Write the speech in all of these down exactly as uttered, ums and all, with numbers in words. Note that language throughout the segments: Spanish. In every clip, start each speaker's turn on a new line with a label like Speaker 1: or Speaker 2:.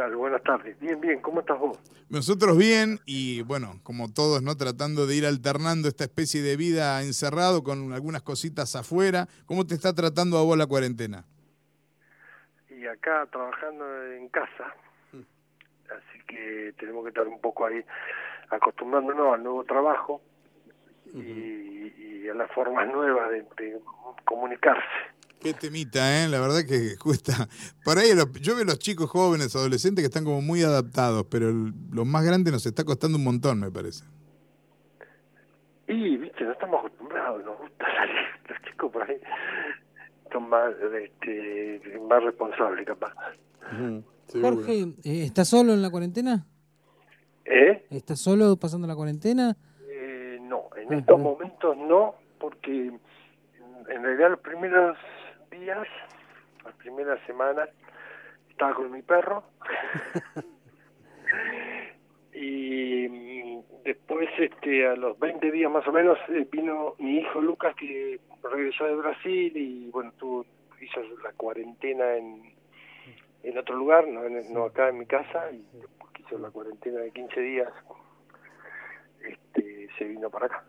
Speaker 1: tal? Buenas tardes. Bien, bien, ¿cómo estás vos?
Speaker 2: Nosotros bien y bueno, como todos, ¿no? Tratando de ir alternando esta especie de vida encerrado con algunas cositas afuera. ¿Cómo te está tratando a vos la cuarentena?
Speaker 1: Y acá trabajando en casa, así que tenemos que estar un poco ahí acostumbrándonos al nuevo trabajo y, y a las formas nuevas de, de comunicarse.
Speaker 2: Qué temita, ¿eh? La verdad que cuesta. Por ahí los, yo veo los chicos jóvenes, adolescentes que están como muy adaptados, pero el, los más grandes nos está costando un montón, me parece.
Speaker 1: Y, viste, no estamos acostumbrados, nos gusta salir. Los chicos por ahí son más, este, más responsables, capaz.
Speaker 3: Uh-huh. Jorge, eh, ¿estás solo en la cuarentena?
Speaker 1: ¿Eh?
Speaker 3: ¿Estás solo pasando la cuarentena?
Speaker 1: Eh, no, en
Speaker 3: Ah,
Speaker 1: estos
Speaker 3: ah.
Speaker 1: momentos no, porque en, en realidad los primeros días, las primeras semanas, estaba con mi perro y mm, después este a los veinte días más o menos eh, vino mi hijo Lucas, que regresó de Brasil y bueno, tuvo, hizo la cuarentena en, en otro lugar, no, en, no acá en mi casa, y después que hizo la cuarentena de quince días, este se vino para acá.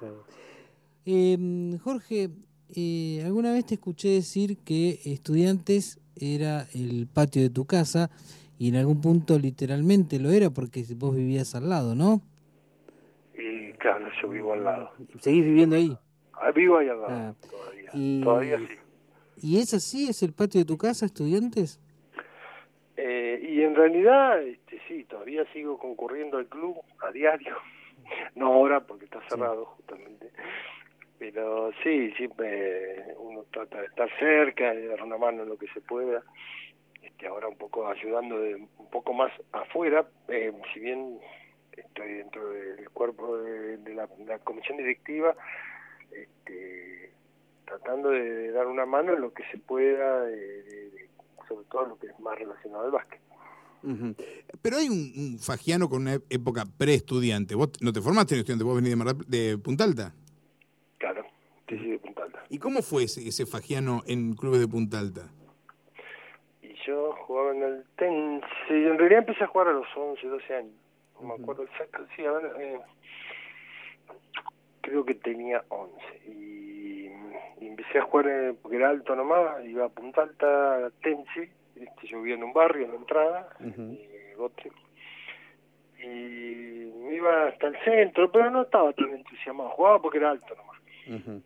Speaker 3: Eh, Jorge, eh, alguna vez te escuché decir que Estudiantes era el patio de tu casa y en algún punto literalmente lo era porque vos vivías al lado, ¿no?
Speaker 1: Y claro, yo vivo al lado.
Speaker 3: ¿Seguís viviendo ahí?
Speaker 1: Ah, vivo ahí al lado,
Speaker 3: Ah,
Speaker 1: todavía.
Speaker 3: y...
Speaker 1: Todavía sí.
Speaker 3: ¿Y es así? ¿Es el patio de tu casa, Estudiantes?
Speaker 1: Eh, y en realidad, este, sí, todavía sigo concurriendo al club a diario. No ahora porque está cerrado, sí, justamente. Pero sí, siempre uno trata de estar cerca, de dar una mano en lo que se pueda. Este, ahora un poco ayudando de, un poco más afuera, eh, si bien estoy dentro del cuerpo de, de, la, de la comisión directiva, este, tratando de, de dar una mano en lo que se pueda, de, de, de, sobre todo lo que es más relacionado al básquet.
Speaker 2: Uh-huh. Pero hay un, un fagiano con una época pre-estudiante. ¿Vos no te formaste en estudiante? ¿Vos venís de, Mar de Punta Alta?
Speaker 1: Claro, sí, sí, de Punta Alta.
Speaker 2: ¿Y cómo fue ese, ese fagiano en clubes de Punta Alta?
Speaker 1: Y yo jugaba en el tenis, en realidad empecé a jugar a los once, doce años. No me acuerdo exacto, sí, a ver, eh, creo que tenía once. Y, y empecé a jugar eh, porque era alto nomás, iba a Punta Alta, a Tensi. Este, yo vivía en un barrio, en la entrada, uh-huh. eh, Gotre, y me iba hasta el centro, pero no estaba tan entusiasmado, jugaba porque era alto nomás. Uh-huh.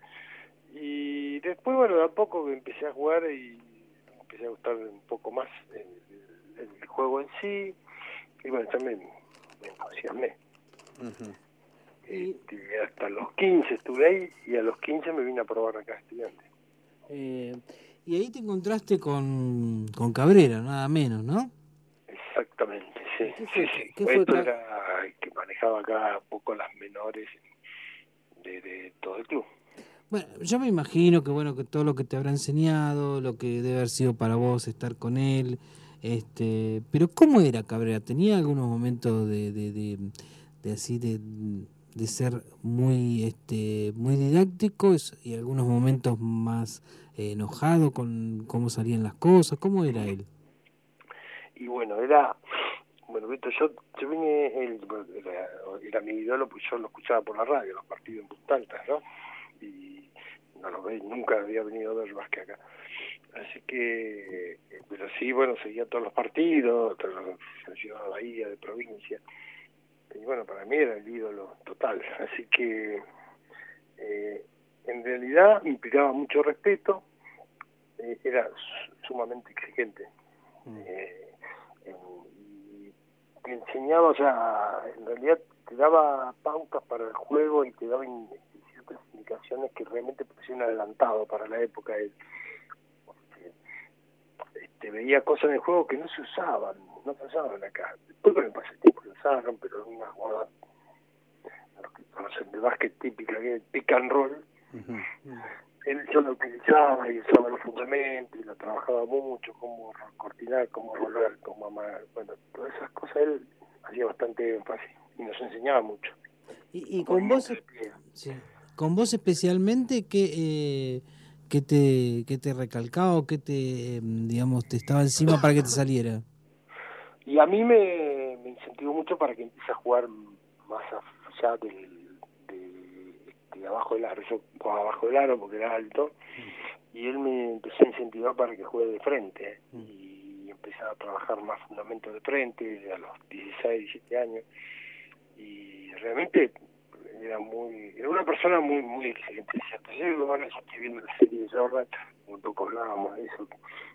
Speaker 1: Y después, bueno, de a poco empecé a jugar y empecé a gustar un poco más el, el, el juego en sí, y bueno, también me entusiasmé. Uh-huh. Este, hasta los quince estuve ahí, y a los quince me vine a probar acá a Estudiantes.
Speaker 3: Eh... Y ahí te encontraste con, con Cabrera, nada menos, ¿no?
Speaker 1: Exactamente, sí.
Speaker 3: ¿Qué
Speaker 1: sí,
Speaker 3: fue,
Speaker 1: sí.
Speaker 3: ¿qué fue
Speaker 1: Esto
Speaker 3: Ca...
Speaker 1: era el que manejaba acá un poco las menores de, de todo el club.
Speaker 3: Bueno, yo me imagino que bueno que todo lo que te habrá enseñado, lo que debe haber sido para vos estar con él, este, pero ¿cómo era Cabrera? ¿Tenía algunos momentos de, de, de, de así de, de ser muy, este, muy didáctico y algunos momentos más eh, enojado con cómo salían las cosas? ¿Cómo era él?
Speaker 1: Y bueno, era, bueno, Beto, yo, yo vine, él, era, era mi ídolo, pues yo lo escuchaba por la radio, los partidos en Punta Alta, ¿no? Y no lo veía, nunca había venido a ver básquet acá. Así que, pero sí, bueno, seguía todos los partidos, se ciudad de Bahía, de provincia. Y bueno, para mí era el ídolo total. Así que, eh, en realidad, inspiraba mucho respeto, eh, era sumamente exigente. Mm. Eh, y te enseñaba, o sea, en realidad te daba pautas para el juego y te daba in, ciertas indicaciones que realmente parecían adelantado para la época. Él, este, veía cosas en el juego que no se usaban, no se usaban acá. Después con el pasatiempo se usaban, pero en una jugada, lo que conocen de básquet típica, que es el pick and roll, uh-huh. Él yo lo utilizaba y usaba los fundamentos y lo trabajaba mucho, cómo cortinar, cómo rolar, cómo amar, bueno, todas esas cosas él hacía bastante énfasis y nos enseñaba mucho.
Speaker 3: Y, y con vos, sí, con vos especialmente, ¿qué, eh, qué te, qué te recalcaba o qué te, digamos, te estaba encima para que te saliera?
Speaker 1: y a mí me, me incentivó mucho para que empiece a jugar más allá del, de, de abajo del aro. Yo jugaba abajo del aro porque era alto, y él me empezó a incentivar para que juegue de frente, y empecé a trabajar más fundamentos de frente a los dieciséis, diecisiete años, y realmente era muy era una persona muy muy exigente. Yo ahora ya estoy viendo la serie de Jordan, un poco hablábamos de eso,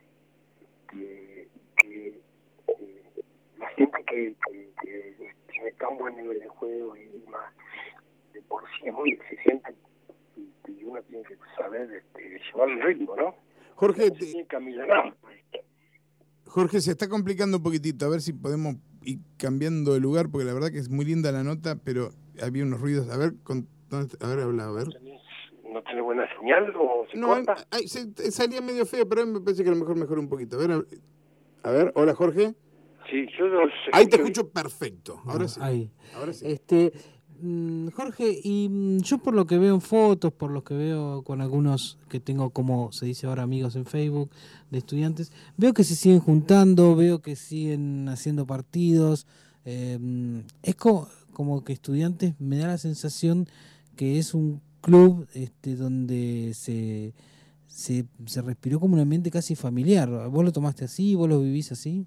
Speaker 1: que, que eh, la gente que, que, que tiene tan buen nivel de juego y más de por sí es muy exigente, y, y uno tiene que saber este, llevar el ritmo, ¿no?
Speaker 2: Jorge,
Speaker 1: no se tiene que amilanar.
Speaker 2: Jorge, se está complicando un poquitito, a ver si podemos ir cambiando de lugar, porque la verdad que es muy linda la nota, pero había unos ruidos. A ver, con, a ver, habla, a ver.
Speaker 1: ¿No tiene buena señal o se
Speaker 2: no,
Speaker 1: corta?
Speaker 2: Ay, se, salía medio feo, pero a mí me parece que a lo mejor mejoró un poquito. A ver, a ver, hola Jorge.
Speaker 1: Sí, yo los
Speaker 2: Ahí te escucho perfecto. Ahora sí.
Speaker 3: Ahí.
Speaker 2: Ahora sí.
Speaker 3: Este, mm, Jorge, y mm, yo por lo que veo en fotos, por lo que veo con algunos que tengo, como se dice ahora, amigos en Facebook de estudiantes, veo que se siguen juntando, veo que siguen haciendo partidos. Eh, es como, como que Estudiantes me da la sensación que es un club este, donde se, se, se respiró como un ambiente casi familiar. ¿Vos lo tomaste así? ¿Vos lo vivís así?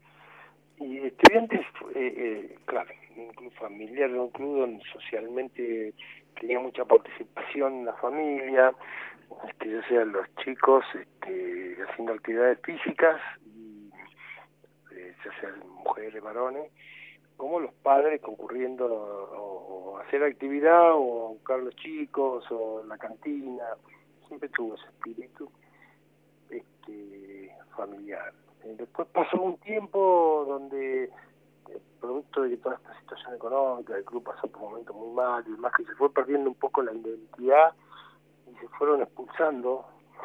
Speaker 1: Y Estudiantes, eh, eh, claro, un club familiar, un club donde socialmente tenía mucha participación en la familia, este, ya sean los chicos este, haciendo actividades físicas, y, eh, ya sean mujeres, varones, como los padres concurriendo o, o a hacer actividad o a buscar a los chicos o en la cantina. Siempre tuvo ese espíritu este, familiar. Después pasó un tiempo donde, eh, producto de toda esta situación económica, el club pasó por momentos muy mal, y más que se fue perdiendo un poco la identidad y se fueron expulsando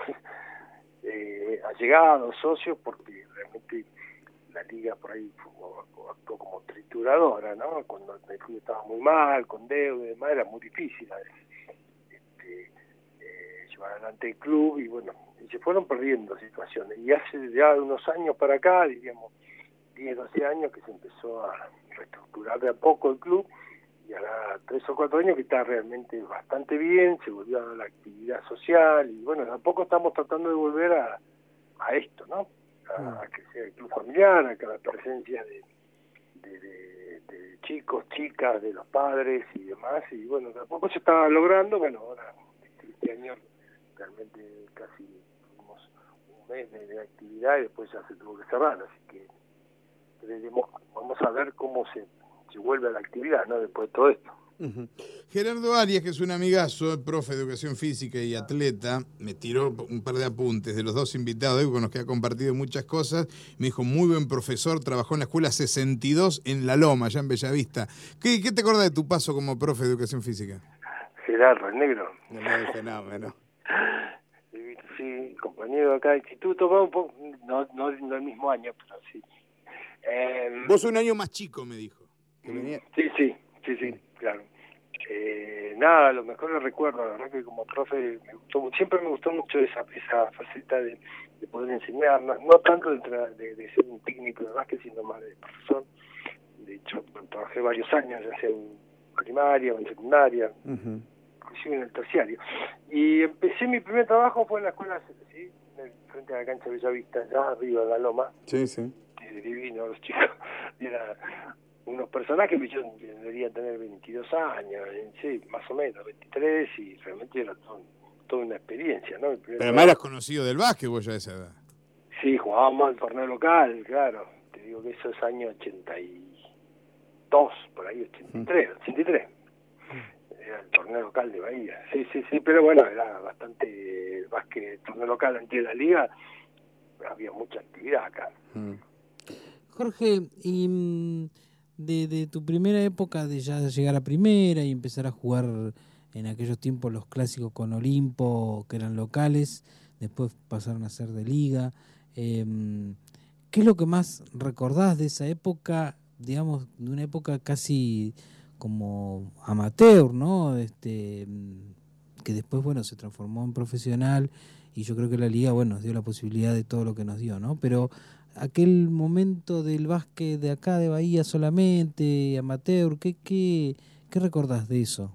Speaker 1: eh, allegados, socios, porque realmente la liga por ahí actuó como trituradora, ¿no? Cuando el club estaba muy mal, con deuda y demás, era muy difícil este, eh, llevar adelante el club, y bueno, y se fueron perdiendo situaciones. Y hace ya unos años para acá, diríamos diez, doce años, que se empezó a reestructurar de a poco el club, y ahora tres o cuatro años que está realmente bastante bien, se volvió a la actividad social, y bueno, de a poco estamos tratando de volver a, a esto, ¿no? A, a que sea el club familiar, a que la presencia de, de, de, de chicos, chicas, de los padres y demás, y bueno, de a poco se está logrando. Bueno, ahora este año realmente casi tuvimos un mes de, de actividad y después ya se tuvo que cerrar, así que veremos, vamos a ver cómo se, se vuelve a la actividad, ¿no? Después de todo esto.
Speaker 2: Uh-huh. Gerardo Arias, que es un amigazo, profe de educación física y atleta, me tiró un par de apuntes de los dos invitados con los que ha compartido muchas cosas. Me dijo, muy buen profesor, trabajó en la escuela sesenta y dos en La Loma, allá en Bellavista. ¿Qué, qué te acuerdas de tu paso como profe de educación física?
Speaker 1: Gerardo, el negro.
Speaker 2: No me dije fenómeno.
Speaker 1: Sí, compañero de acá de instituto, va un poco, no, no, no el mismo año, pero sí. Eh,
Speaker 2: Vos un año más chico, me dijo.
Speaker 1: Que venía... Sí, sí, sí, sí, claro. Eh, nada, los mejores recuerdos, la verdad que como profe me gustó, siempre me gustó mucho esa esa faceta de, de poder enseñar, no, no tanto de, de, de ser un técnico de básquet, sino más de profesor. De hecho, trabajé varios años, ya sea en primaria o en secundaria, uh-huh. inclusive en el terciario. Y empecé, mi primer trabajo fue en la escuela, ¿sí? Frente a la cancha de Bellavista, allá arriba de La Loma.
Speaker 2: Sí, sí.
Speaker 1: Divino, los chicos. Y era unos personajes que yo debería tener veintidós años, sí, más o menos, veintitrés, y realmente era todo, toda una experiencia, ¿no?
Speaker 2: Pero además eras conocido del básquet vos ya a esa edad.
Speaker 1: Sí, jugábamos al torneo local, claro. Te digo que eso es año ochenta y dos, por ahí, ochenta y tres, ochenta y tres. Era el torneo local de Bahía. Sí, sí, sí, pero bueno, era bastante básquet, torneo local antes de la liga, había mucha actividad acá. Mm.
Speaker 3: Jorge, y de, de tu primera época de ya llegar a primera y empezar a jugar en aquellos tiempos los clásicos con Olimpo, que eran locales, después pasaron a ser de liga, eh, ¿qué es lo que más recordás de esa época, digamos, de una época casi como amateur, ¿no? Este, que después, bueno, se transformó en profesional, y yo creo que la liga, bueno, nos dio la posibilidad de todo lo que nos dio, ¿no? Pero aquel momento del básquet de acá de Bahía solamente, amateur, ¿qué, qué, qué recordás de eso?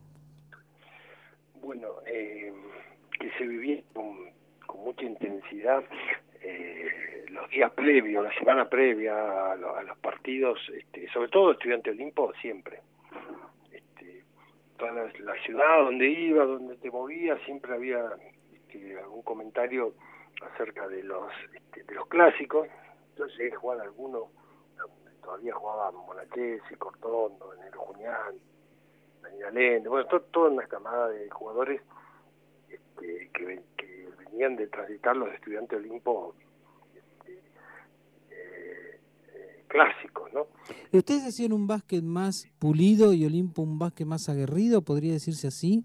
Speaker 1: Bueno, eh, que se vivía con, con mucha intensidad eh, los días previos, la semana previa a, lo, a los partidos, este, sobre todo Estudiante Olimpo, siempre. Este, toda la, la ciudad donde iba, donde te movías, siempre había este, algún comentario acerca de los este, de los clásicos. Yo llegué a jugar alguno, todavía jugaba Monachesi, Cortondo, Enero Julián, Daniel Allende, bueno, to, toda una camada de jugadores este, que, que venían de transitar los Estudiantes Olimpo este, eh, eh, clásicos, ¿no?
Speaker 3: ¿Y ustedes hacían un básquet más pulido y Olimpo un básquet más aguerrido, podría decirse así?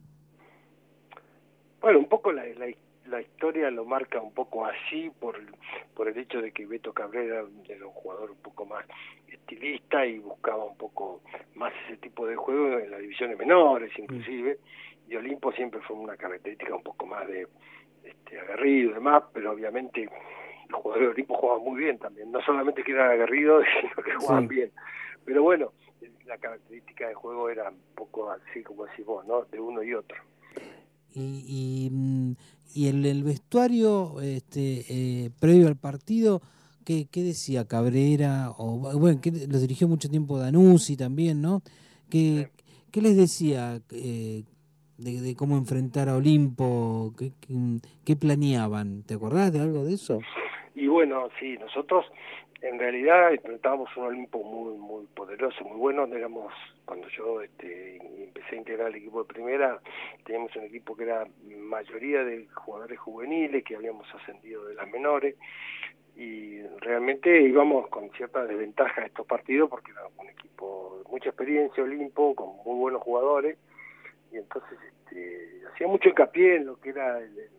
Speaker 1: Bueno, un poco la, la, la historia lo marca un poco así por, por el hecho de que Beto Cabrera era un jugador un poco más estilista y buscaba un poco más ese tipo de juego en las divisiones menores inclusive, y Olimpo siempre fue una característica un poco más de este, aguerrido y demás, pero obviamente los jugadores de Olimpo jugaban muy bien también, no solamente que eran aguerridos, sino que jugaban sí. bien, pero bueno, la característica de juego era un poco así como decís vos, ¿no? De uno y otro.
Speaker 3: Y, y, y el, el vestuario este eh, previo al partido, ¿qué, qué decía Cabrera? O bueno, que lo dirigió mucho tiempo Danuzzi también, ¿no? ¿Qué, sí. ¿qué les decía eh, de, de cómo enfrentar a Olimpo? ¿Qué, qué, qué planeaban? ¿Te acordás de algo de eso?
Speaker 1: Y bueno, sí, nosotros en realidad enfrentábamos un Olimpo muy muy poderoso, muy bueno. Éramos, cuando yo este, empecé a integrar el equipo de primera, teníamos un equipo que era mayoría de jugadores juveniles, que habíamos ascendido de las menores, y realmente íbamos con cierta desventaja a estos partidos porque era un equipo de mucha experiencia, Olimpo, con muy buenos jugadores, y entonces este, hacía mucho hincapié en lo que era el, el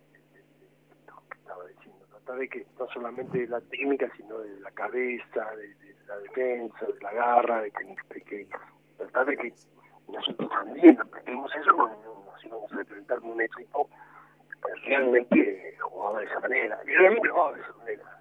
Speaker 1: de que no solamente de la técnica, sino de la cabeza, de, de la defensa, de la garra, de que, de que tratar de que nosotros también aprendimos eso cuando nos íbamos a enfrentar con un equipo que realmente jugaba de esa manera, y realmente jugaba de esa manera.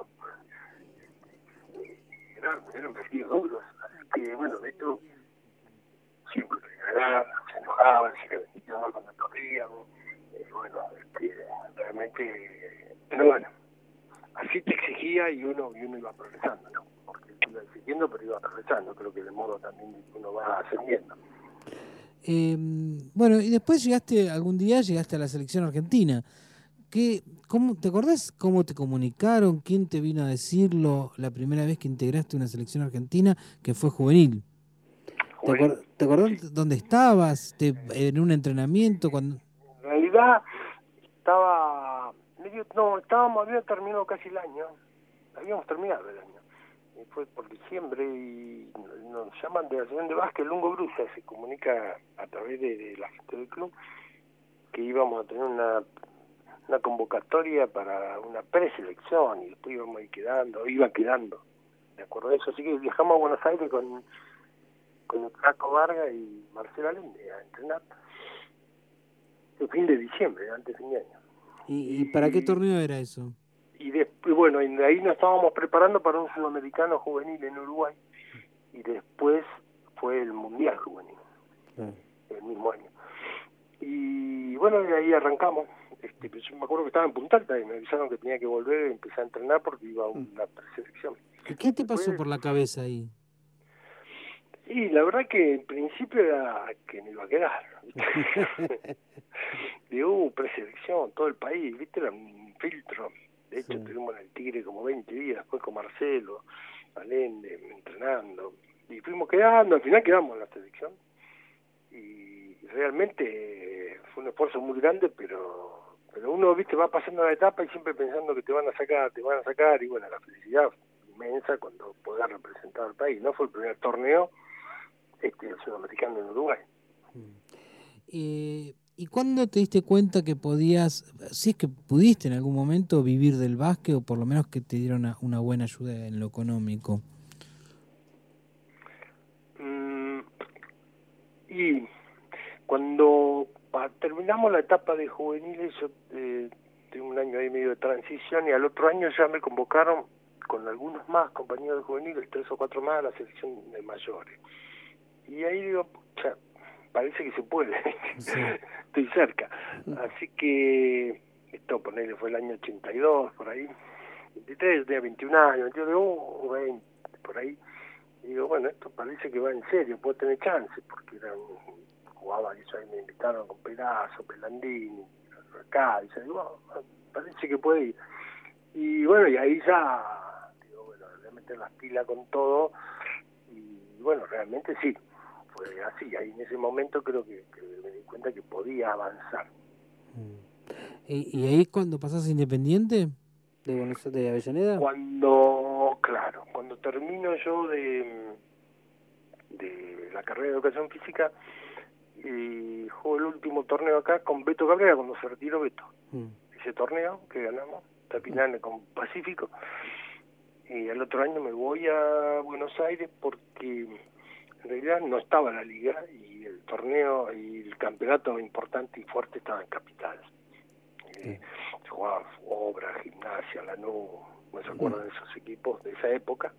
Speaker 1: Eran, eran partidos duros, así que bueno, de hecho siempre se enojaban, se repetía cuando corríamos, eh, bueno, este, realmente, pero bueno, así te exigía y uno y uno iba progresando, ¿no? Porque iba exigiendo, pero iba progresando, creo que de modo también uno va ascendiendo.
Speaker 3: Eh, bueno, y después llegaste, algún día llegaste a la selección argentina. ¿Qué, cómo, ¿Te acordás cómo te comunicaron? ¿Quién te vino a decirlo la primera vez que integraste una selección argentina que fue juvenil? ¿Te, acuer, ¿te acordás sí. dónde estabas? Te, ¿En un entrenamiento? Cuando...
Speaker 1: En realidad estaba medio, no, estábamos, había terminado casi el año, habíamos terminado el año, y fue por diciembre y nos llaman de la Asociación de Básquet, Lungo Brusa, se comunica a través de, de la gente del club que íbamos a tener una una convocatoria para una preselección y después íbamos a ir quedando, iba quedando, de acuerdo a eso, así que viajamos a Buenos Aires con con Flaco Vargas y Marcelo Allende a entrenar el fin de diciembre, antes de fin de año.
Speaker 3: ¿Y, y para qué torneo era eso?
Speaker 1: Y después, bueno, y de ahí nos estábamos preparando para un sudamericano juvenil en Uruguay, y después fue el Mundial Juvenil, ah. el mismo año. Y bueno, de ahí arrancamos. Este, yo me acuerdo que estaba en Punta Alta y me avisaron que tenía que volver y empezar a entrenar porque iba a una preselección.
Speaker 3: ¿Qué te pasó después, por la cabeza ahí?
Speaker 1: Y la verdad que en principio era que me iba a quedar. Digo, uh, preselección, todo el país, viste, era un filtro. De hecho, sí. Estuvimos en el Tigre como veinte días, después con Marcelo, Allende, entrenando. Y fuimos quedando, al final quedamos en la selección. Y realmente fue un esfuerzo muy grande, pero pero uno, viste, va pasando la etapa y siempre pensando que te van a sacar, te van a sacar, y bueno, la felicidad inmensa cuando podás representar al país, ¿no? Fue el primer torneo este, el sudamericano en Uruguay.
Speaker 3: Eh, ¿Y cuándo te diste cuenta que podías, si es que pudiste en algún momento, vivir del básquet o por lo menos que te dieron una, una buena ayuda en lo económico?
Speaker 1: Mm, y cuando terminamos la etapa de juveniles, yo eh, tengo un año y medio de transición y al otro año ya me convocaron con algunos más compañeros de juveniles, tres o cuatro más, a la selección de mayores. Y ahí digo, pucha, parece que se puede, sí. Estoy cerca. Así que, esto ponerle fue el año ochenta y dos, por ahí, veintitrés, tenía veintiún años, veintiuno, digo, uh, veinte, por ahí. Y digo, bueno, esto parece que va en serio, puedo tener chance, porque era un, jugaba, y ahí me invitaron con Pelazo, Pelandini, acá, y yo digo, oh, parece que puede ir. Y bueno, y ahí ya, digo, bueno, voy a meter las pilas con todo, y bueno, realmente sí, fue así, ahí en ese momento creo que, que me di cuenta que podía avanzar.
Speaker 3: ¿Y, y ahí cuando pasás a Independiente de Buenos Aires, de Avellaneda?
Speaker 1: Cuando, claro, cuando termino yo de, de la carrera de Educación Física, y juego el último torneo acá con Beto Cabrera, cuando se retiró Beto. Mm. Ese torneo que ganamos, Tapinane mm. con Pacífico, y el otro año me voy a Buenos Aires porque en realidad no estaba la liga y el torneo y el campeonato importante y fuerte estaba en Capital. Eh, se jugaba Obra, Gimnasia, Lanús, no se acuerdan de esos equipos de esa época.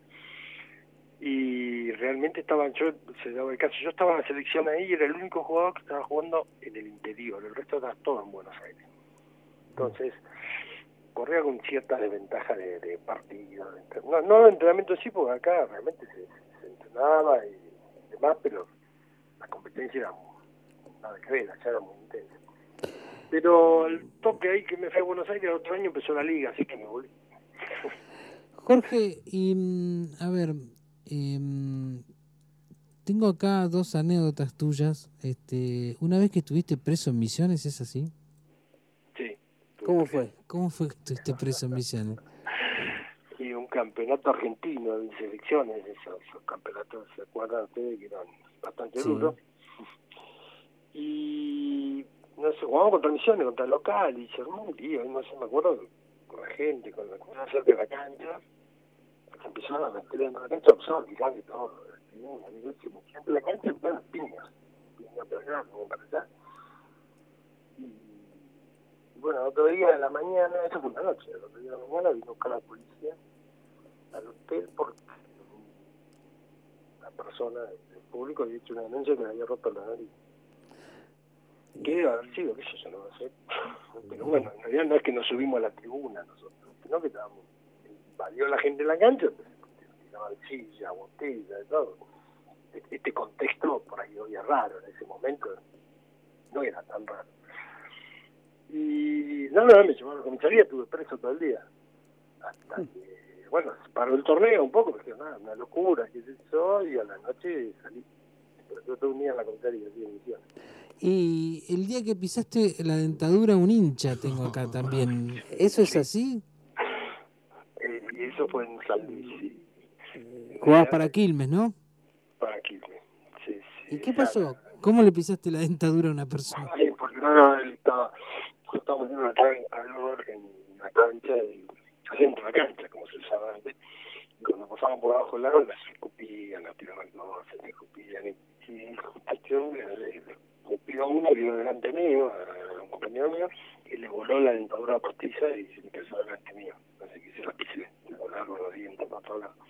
Speaker 1: Y realmente estaban, yo, se daba el caso, yo estaba en la selección ahí y era el único jugador que estaba jugando en el interior, el resto estaba todo en Buenos Aires. Entonces, corría con cierta desventaja de, de partido, de, no, no de entrenamiento sí, porque acá realmente se, se entrenaba y demás, pero la competencia era nada que ver, allá era muy intensa. Pero el toque ahí que me fue a Buenos Aires, el otro año empezó la liga, así que me volví.
Speaker 3: Jorge, y a ver, eh, tengo acá dos anécdotas tuyas. Este, una vez que estuviste preso en Misiones, ¿es así?
Speaker 1: Sí.
Speaker 3: ¿Cómo fue? ¿Cómo fue que estuviste preso en Misiones?
Speaker 1: Y un campeonato argentino de selecciones, esos, esos campeonatos, ¿se acuerdan ustedes? Que eran bastante sí. duros. Y no sé, jugamos contra Misiones, contra el local, y se armó un lío, no sé, me acuerdo, con la gente, con la cosa cerca de la cancha, se empezaron a meter en la cancha, empezaron a tirar y todo, siempre la cancha están las piñas, piñas para allá, como para allá. Y, y bueno, otro día de la mañana, eso fue una noche, el otro día de la mañana vino acá la policía al hotel porque una persona del público había hecho una denuncia que le había roto la nariz. ¿Qué debe haber sido? ¿Qué sé yo? No lo sé. Pero bueno, en realidad no es que nos subimos a la tribuna nosotros, sino que estábamos, invadió la gente en la cancha, tiraban silla, botella, de todo. Este contexto por ahí hoy es raro, en ese momento no era tan raro. Y no, no, me llevaron a la comisaría, estuve preso todo el día. Hasta que, bueno, se paró el torneo un poco, porque nada, una locura, qué sé yo, y a la noche salí. Pero yo todo un día en la comisaría, así en Misiones.
Speaker 3: Y el día que pisaste la dentadura, un hincha tengo acá también. ¿Eso es así?
Speaker 1: Eh, y eso fue en San Luis, sí.
Speaker 3: Jugabas para Quilmes, ¿no?
Speaker 1: Para Quilmes, sí, sí.
Speaker 3: ¿Y qué pasó? ¿Cómo le pisaste la dentadura a una persona?
Speaker 1: Ay, porque no, no, él estaba, estábamos en una cancha, en una cancha, dentro de la cancha, como se usaba antes. Y cuando pasaban por abajo del lago, las escupían, las tiraban, no, se las escupían. Y, y cuestión, escupió a uno que iba delante mío, a un compañero mío, y le voló la dentadura postiza y se empezó delante mío. Así que se la pisé, le volaron los dientes para todos lados.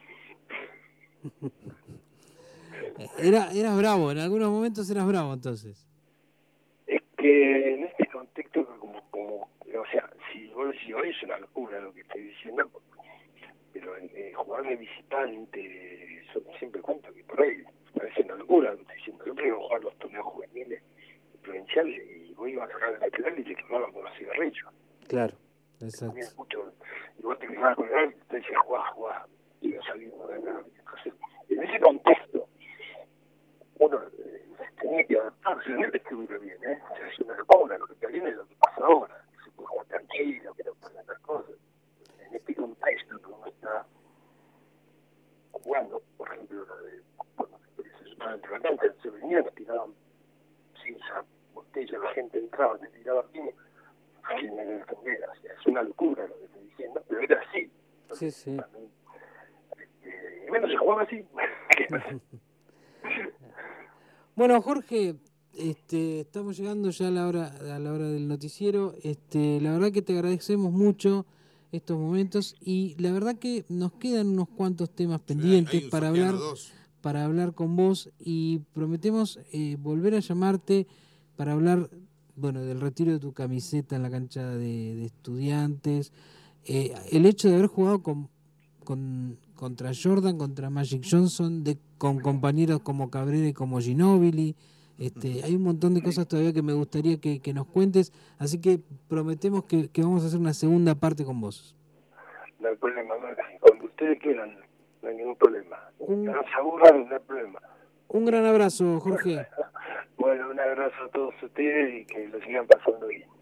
Speaker 3: Era, eras bravo, en algunos momentos eras bravo entonces.
Speaker 1: Es que en este contexto, como, como o sea, si vos decís hoy es una locura lo que estoy diciendo, pero eh, jugar de visitante, yo siempre cuento que por ahí parece una locura lo que estoy diciendo. Yo primero jugar los torneos juveniles provinciales y vos ibas a sacar el lateral y te quemaban con los cigarrillos.
Speaker 3: Claro, exacto.
Speaker 1: Mucho, y vos te quemabas con el árbitro y te decías, jugá, jugá, y no salimos de acá. Entonces, en ese contexto, uno eh, tenía que adaptarse, no es que estuviera bien, ¿eh? O sea, es una locura, lo que te viene es lo que pasa ahora, se puede jugar tranquilo, que no pasan otras cosas. En este contexto que uno está jugando, por ejemplo, lo de, cuando se supone entre la cancha, se venían, tiraban cinza, botella, la gente entraba, te tiraba piña, y me defendiera, o sea, es una locura lo que estoy diciendo, pero era así.
Speaker 3: Sí, sí.
Speaker 1: Este, y bueno, se jugaba así.
Speaker 3: Bueno, Jorge, este, estamos llegando ya a la hora a la hora del noticiero. Este, la verdad que te agradecemos mucho estos momentos y la verdad que nos quedan unos cuantos temas pendientes para hablar para hablar con vos y prometemos eh, volver a llamarte para hablar, bueno, del retiro de tu camiseta en la cancha de, de Estudiantes, eh, el hecho de haber jugado con, con contra Jordan, contra Magic Johnson, de, con compañeros como Cabrera y como Ginóbili. Este, hay un montón de cosas todavía que me gustaría que, que nos cuentes, así que prometemos que, que vamos a hacer una segunda parte con vos.
Speaker 1: No hay problema, cuando ustedes quieran, no hay ningún problema.
Speaker 3: Un,
Speaker 1: no se aburran, no hay problema.
Speaker 3: Un gran abrazo, Jorge.
Speaker 1: Bueno, un abrazo a todos ustedes y que lo sigan pasando bien.